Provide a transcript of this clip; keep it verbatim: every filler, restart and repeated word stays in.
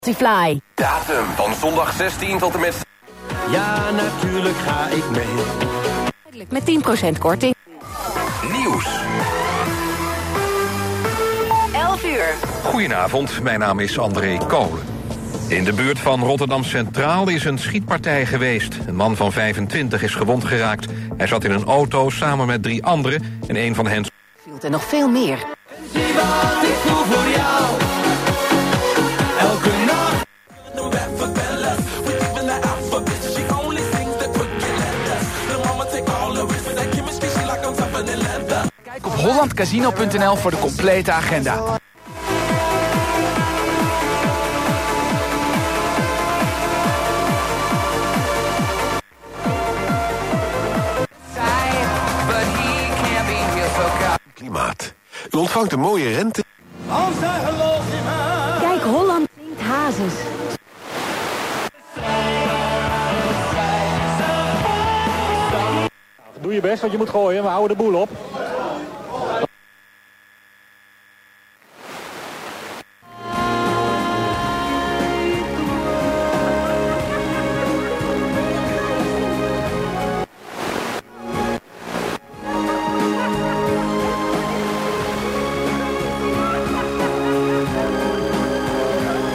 Fly. Datum van zondag zestien tot en met... Ja, natuurlijk ga ik mee. Met tien procent korting. Nieuws. elf uur. Goedenavond, mijn naam is André Kolen. In de buurt van Rotterdam Centraal is een schietpartij geweest. Een man van vijfentwintig is gewond geraakt. Hij zat in een auto samen met drie anderen en een van hen... En nog veel meer. Zie wat ik voel voor jou. Elke nacht. Kijk op holland casino punt n l voor de complete agenda. Klimaat. U ontvangt een mooie rente. Kijk, Holland zingt hazes. Doe je best, want je moet gooien. We houden de boel op.